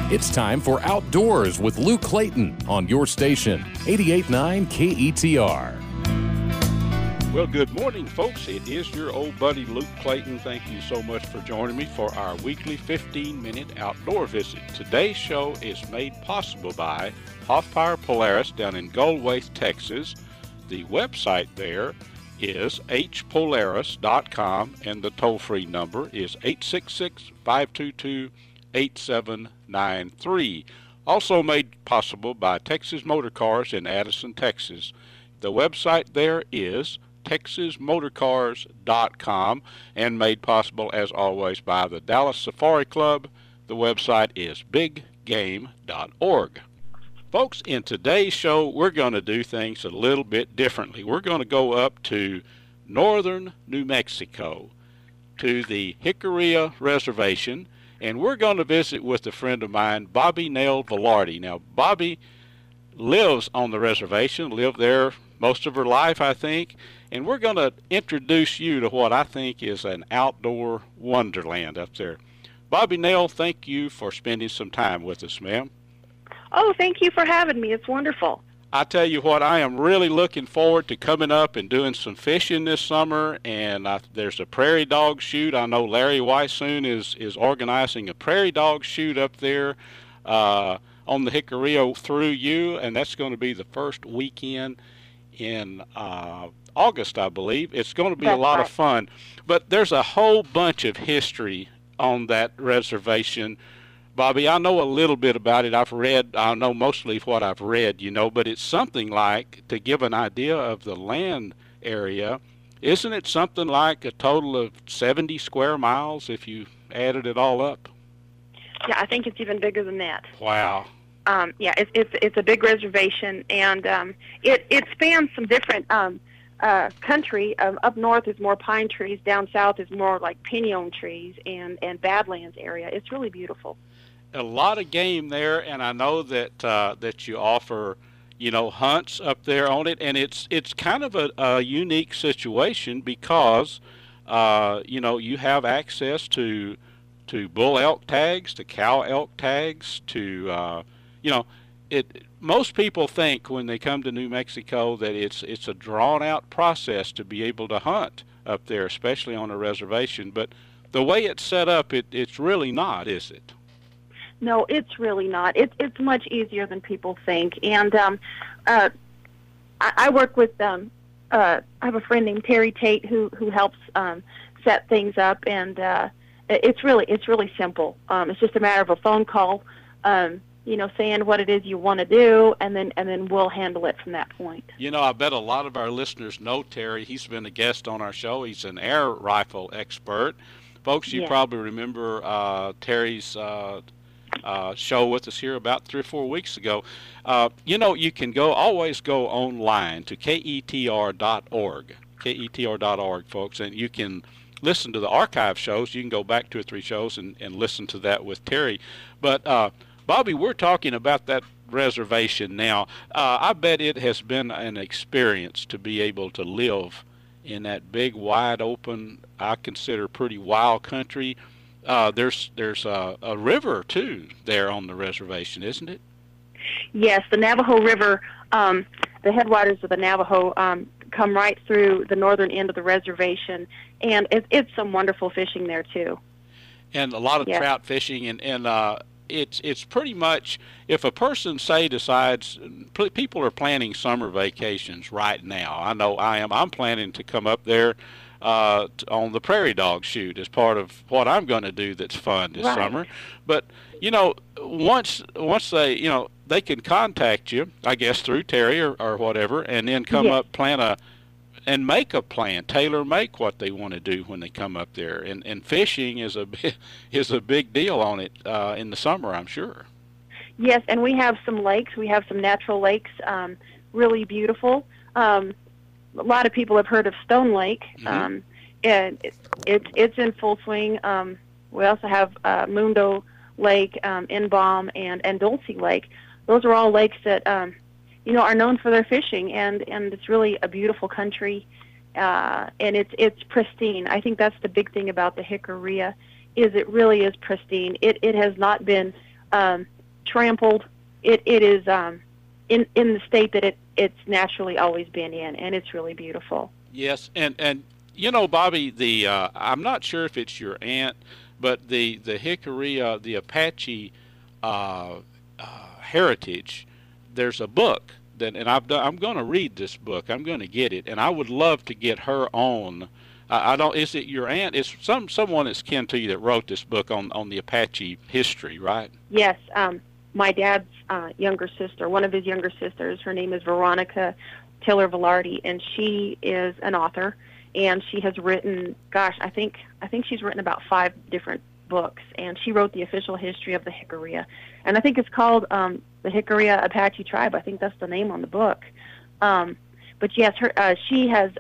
It's time for Outdoors with Lou Clayton on your station, 88.9 KETR. Well, good morning, folks. It is your old buddy Luke Clayton. Thank you so much for joining me for our weekly 15-minute outdoor visit. Today's show is made possible by Hoffpauir Polaris down in Goldwaith, Texas. The website there is hpolaris.com, and the toll-free number is 866-522-8793. Also made possible by Texas Motor Cars in Addison, Texas. The website there is texasmotorcars.com, and made possible, as always, by the Dallas Safari Club. The website is biggame.org. Folks, in today's show, we're going to do things a little bit differently. We're going to go up to northern New Mexico, to the Jicarilla Reservation, and we're going to visit with a friend of mine, Bobby Nell Velarde. Now, Bobby lives on the reservation, lived there most of her life, I think, and we're going to introduce you to what I think is an outdoor wonderland up there. Bobby Nell, thank you for spending some time with us, ma'am. Oh, thank you for having me. It's wonderful. I tell you what, I am really looking forward to coming up and doing some fishing this summer, and there's a prairie dog shoot. I know Larry Weissoon is organizing a prairie dog shoot up there on the Jicarilla through you, and that's going to be the first weekend in August, I believe. It's going to be a lot of fun, but there's a whole bunch of history on that reservation. Bobby, I know a little bit about it. I know mostly what I've read, but it's something like, to give an idea of the land area, isn't it something like a total of 70 square miles if you added it all up? Yeah, I think it's even bigger than that. Wow. Yeah, it's a big reservation, and it spans some different country. Up north is more pine trees. Down south is more like pinon trees and badlands area. It's really beautiful. A lot of game there, and I know that that you offer, hunts up there on it, and it's kind of a unique situation because, you have access to bull elk tags, to cow elk tags, to, most people think when they come to New Mexico that it's a drawn-out process to be able to hunt up there, especially on a reservation. But the way it's set up, it's really not, is it? No, it's really not. It's much easier than people think. And I work with I have a friend named Terry Tate who helps set things up, and it's really simple. It's just a matter of a phone call, saying what it is you want to do, and then we'll handle it from that point. I bet a lot of our listeners know Terry. He's been a guest on our show. He's an air rifle expert. Folks, you probably remember Terry's show with us here about 3 or 4 weeks ago. You can always go online to KETR.org, KETR.org, folks, and you can listen to the archive shows. You can go back 2 or 3 shows and listen to that with Terry. But, Bobby, we're talking about that reservation now. I bet it has been an experience to be able to live in that big, wide open, I consider pretty wild country. There's a river, too, there on the reservation, isn't it? Yes, the Navajo River, the headwaters of the Navajo come right through the northern end of the reservation, and it's some wonderful fishing there, too. And a lot of trout fishing, and it's pretty much, if a person, say, decides, people are planning summer vacations right now. I know I am. I'm planning to come up there on the prairie dog shoot as part of what I'm going to do that's fun this summer. But, once they, they can contact you, I guess, through Terry or whatever, and then come up, and make a plan, tailor-make what they want to do when they come up there. And fishing is a big deal on it in the summer, I'm sure. Yes, and we have some lakes. We have some natural lakes, really beautiful. A lot of people have heard of Stone Lake, and it's in full swing. We also have Mundo Lake, Inbaum, and Dulce Lake. Those are all lakes that are known for their fishing, and it's really a beautiful country, and it's pristine. I think that's the big thing about the Jicarilla, is it really is pristine. It has not been trampled. It is in the state that it's naturally always been in, and it's really beautiful. Yes, and you know, Bobby, the I'm not sure if it's your aunt, but the Jicarilla, the Apache heritage. There's a book that, and I'm going to read this book. I'm going to get it, and I would love to get her on. I don't. Is it your aunt? Is someone that's kin to you that wrote this book on the Apache history, right? Yes. My dad's younger sister, one of his younger sisters, her name is Veronica Tiller Velarde, and she is an author, and she has written, I think she's written about 5 different books, and she wrote the official history of the Jicarilla, and I think it's called the Jicarilla Apache Tribe. I think that's the name on the book. But yes, she has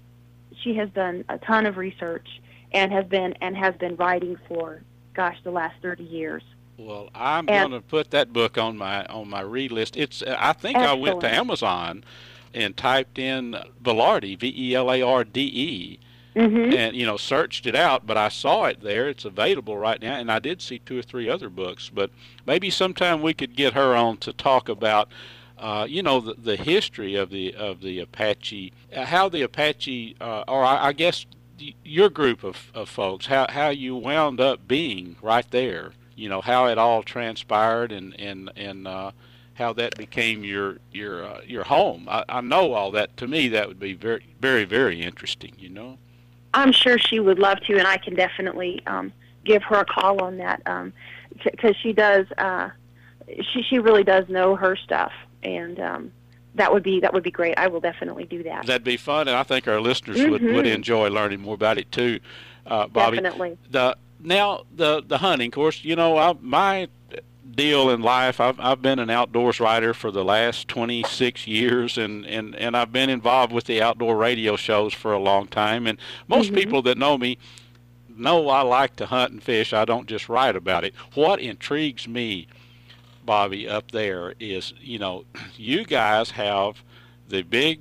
done a ton of research and has been writing for, the last 30 years. Well, I'm going to put that book on my read list. It's I think excellent. I went to Amazon and typed in Velarde, Velarde, and searched it out. But I saw it there; it's available right now. And I did see 2 or 3 other books. But maybe sometime we could get her on to talk about, the history of the Apache, how the Apache, or I guess your group of folks, how you wound up being right there. How it all transpired and how that became your home. I know all that. To me, that would be very, very, very interesting. I'm sure she would love to, and I can definitely give her a call on that because she does. She really does know her stuff, and that would be great. I will definitely do that. That'd be fun, and I think our listeners would enjoy learning more about it too, Bobby. Definitely. Now the hunting, of course, my deal in life, I've been an outdoors writer for the last 26 years, and I've been involved with the outdoor radio shows for a long time. And most people that know me know I like to hunt and fish. I don't just write about it. What intrigues me, Bobby, up there is, you guys have the big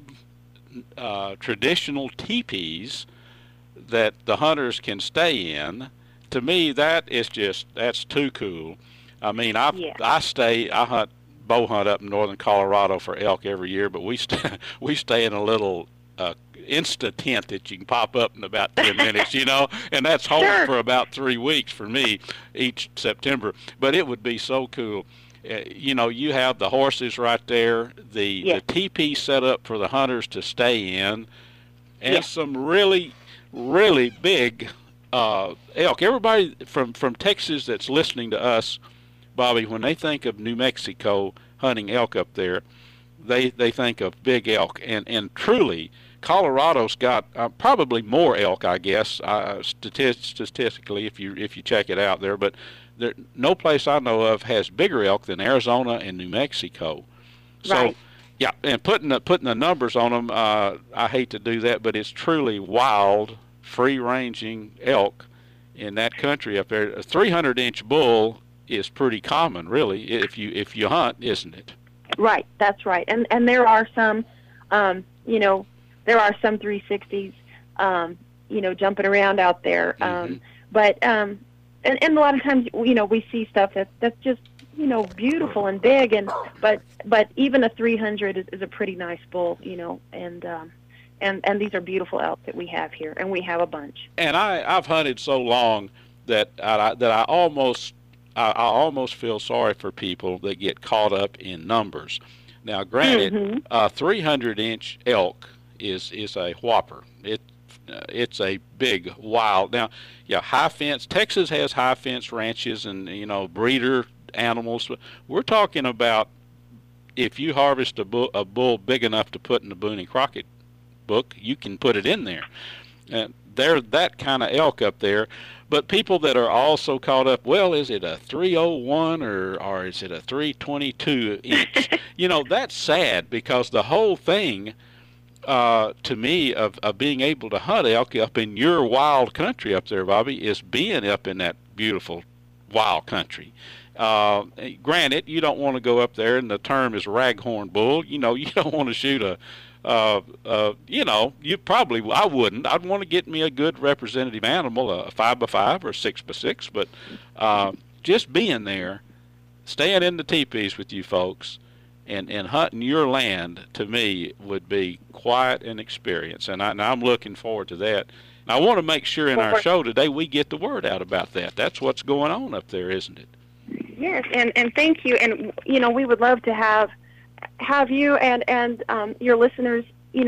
traditional teepees that the hunters can stay in. To me, that's too cool. I mean, I bow hunt up in northern Colorado for elk every year, but we stay in a little Insta tent that you can pop up in about 10 minutes, and that's home for about 3 weeks for me each September. But it would be so cool. You have the horses right there, the teepee set up for the hunters to stay in, and some really, really big elk. Everybody from Texas that's listening to us, Bobby, when they think of New Mexico hunting elk up there, they think of big elk, and truly, Colorado's got probably more elk, I guess, statistically, if you check it out there. But no place I know of has bigger elk than Arizona and New Mexico. So, right. Yeah, and putting the numbers on them, I hate to do that, but it's truly wild, free-ranging elk in that country up there. A 300-inch bull is pretty common, really, if you hunt, isn't it? Right, that's right. And there are some, there are some 360s, jumping around out there. But and a lot of times, we see stuff that's just, beautiful and big, but even a 300 is a pretty nice bull, and these are beautiful elk that we have here, and we have a bunch. And I've hunted so long that I almost feel sorry for people that get caught up in numbers. Now, granted, a 300-inch elk is a whopper. It's a big wild. Now, high fence. Texas has high fence ranches and breeder animals. We're talking about if you harvest a bull big enough to put in the Boone and Crockett book, you can put it in there. And they're that kind of elk up there. But people that are also caught up, well, is it a 301 or is it a 322 inch? That's sad, because the whole thing, to me, of being able to hunt elk up in your wild country up there, Bobby, is being up in that beautiful wild country. Granted, you don't want to go up there, and the term is raghorn bull. You don't want to shoot I wouldn't. I'd want to get me a good representative animal, a 5x5 or 6x6, but just being there staying in the teepees with you folks and hunting your land, to me, would be quite an experience, and I'm looking forward to that. And I want to make sure in our show today we get the word out about that. That's what's going on up there, isn't it? Yes, and thank you. And we would love to have you and your listeners,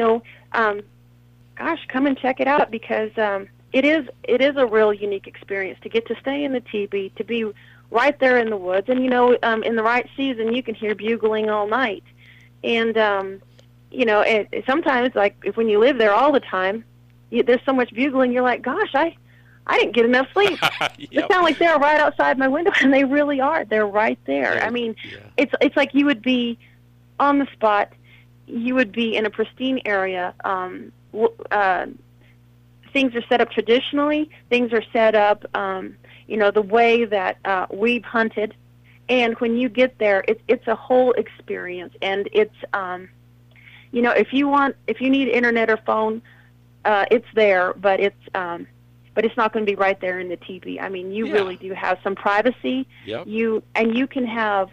come and check it out, because it is a real unique experience to get to stay in the teepee, to be right there in the woods, and in the right season you can hear bugling all night, and sometimes, like, if when you live there all the time, there's so much bugling, you're like, gosh, I didn't get enough sleep. Yep. It sounds like they're right outside my window, and they really are. They're right there. I mean, it's like you would be on the spot. You would be in a pristine area. Things are set up traditionally. Things are set up, the way that we've hunted. And when you get there, it's a whole experience. And it's, if you need internet or phone, it's there, but it's not going to be right there in the teepee. I mean, you really do have some privacy. Yep. You can have,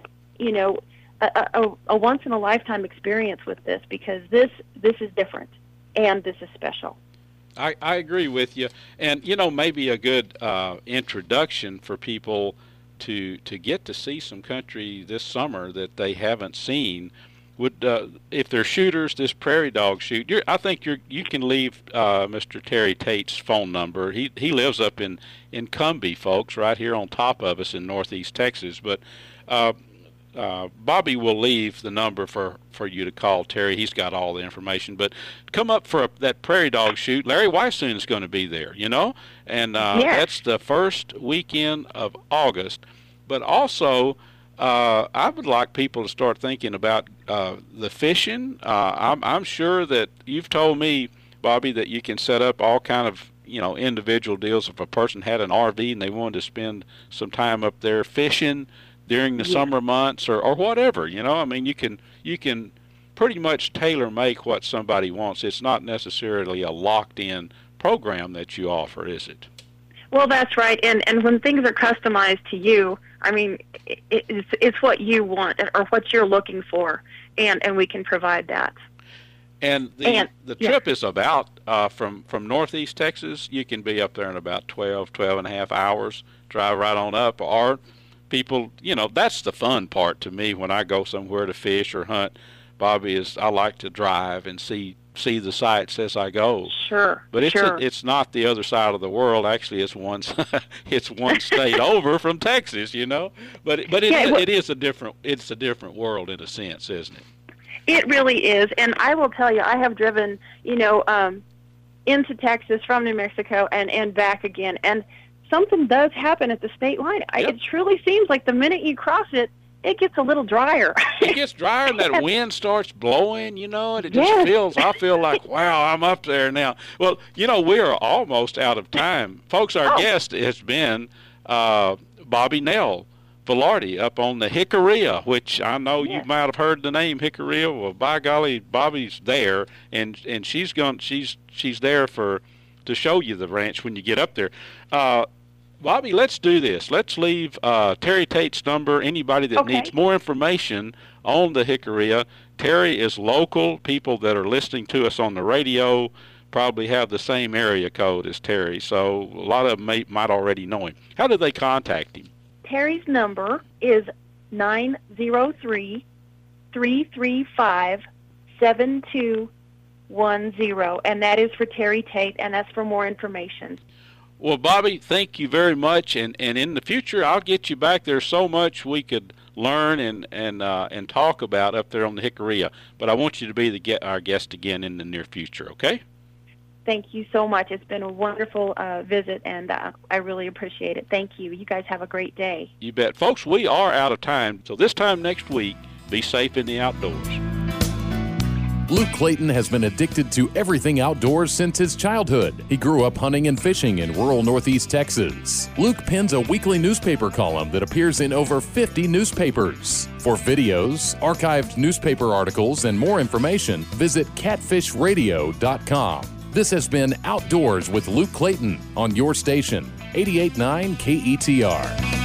a once in a lifetime experience with this, because this is different, and this is special. I agree with you, and maybe a good introduction for people to get to see some country this summer that they haven't seen would, if they're shooters, this prairie dog shoot. I think you can leave Mr. Terry Tate's phone number. He lives up in Cumbie, folks, right here on top of us in Northeast Texas. But Bobby will leave the number for you to call Terry. He's got all the information. But come up for that prairie dog shoot. Larry Weissoon is going to be there, and that's the first weekend of August. But also, I would like people to start thinking about the fishing. I'm sure that you've told me, Bobby, that you can set up all kind of individual deals if a person had an RV and they wanted to spend some time up there fishing during the summer months or whatever. I mean, you can pretty much tailor make what somebody wants. It's not necessarily a locked in program that you offer, is it? Well, that's right. And when things are customized to you, I mean, it's what you want or what you're looking for, and we can provide that. And the trip is about, from Northeast Texas, you can be up there in about 12 and a half hours, drive right on up. Or people, that's the fun part to me when I go somewhere to fish or hunt, Bobby, is I like to drive and see the sights as I go. Sure. But it's not the other side of the world. Actually, it's one state over from Texas, But it is a different world in a sense, isn't it? It really is. And I will tell you, I have driven, into Texas from New Mexico and back again. And something does happen at the state line. It truly seems like the minute you cross it, it gets a little drier. It gets drier, and that wind starts blowing, and it just I feel like, wow, I'm up there now. Well, we're almost out of time. Folks, our guest has been Bobby Nell Velarde up on the Jicarilla, which I know you might have heard the name Jicarilla. Well, by golly, Bobby's there, and she's there to show you the ranch when you get up there. Bobby, let's do this. Let's leave Terry Tate's number. Anybody that needs more information on the Jicarilla. Terry is local. People that are listening to us on the radio probably have the same area code as Terry, so a lot of them might already know him. How do they contact him? Terry's number is 903-335-7210, and that is for Terry Tate, and that's for more information. Well, Bobby, thank you very much, and in the future, I'll get you back. There's so much we could learn and talk about up there on the Jicarilla, but I want you to be our guest again in the near future, okay? Thank you so much. It's been a wonderful visit, and I really appreciate it. Thank you. You guys have a great day. You bet. Folks, we are out of time, so this time next week, be safe in the outdoors. Luke Clayton has been addicted to everything outdoors since his childhood. He grew up hunting and fishing in rural Northeast Texas. Luke pens a weekly newspaper column that appears in over 50 newspapers. For videos, archived newspaper articles, and more information, visit catfishradio.com. This has been Outdoors with Luke Clayton on your station, 88.9 KETR.